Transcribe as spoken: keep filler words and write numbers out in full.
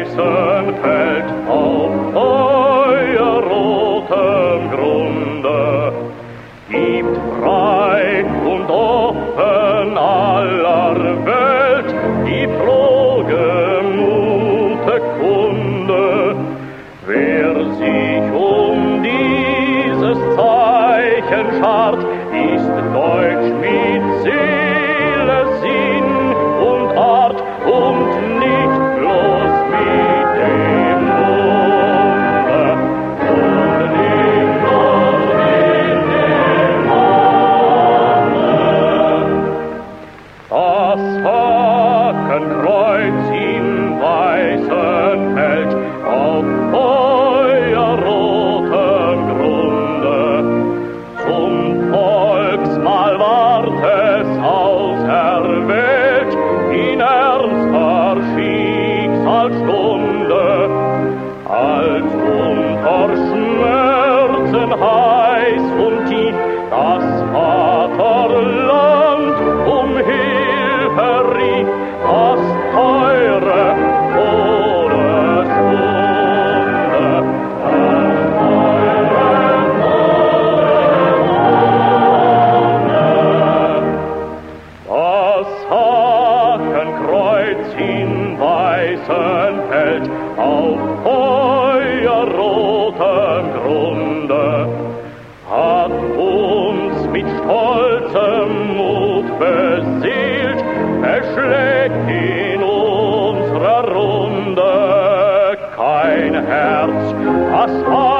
weißen Feld auf feuerrotem Grunde. Gibt frei und offen aller Welt die frohgemute Kunde. Wer sich um dieses Zeichen schart, ist deutsch mit Seele, Sinn und Art und nicht bloß mit dem Munde. Und nicht bloß mit dem Munde. Das Hakenkreuz im weißen Feld auf feuerrotem Grunde. Zum Volksmahl ward es auserwählt in ernster Schicksalsstunde, als unter Schmerzen heiß und tief das Vaterland um Hilfe rief, das teure Todeswunde, das teure Todeswunde. Das Hakenkreuz im weißen Feld auf feuerrotem Grunde hat uns mit stolzem Mut beseelt, es schlägt in unserer Runde kein Herz, das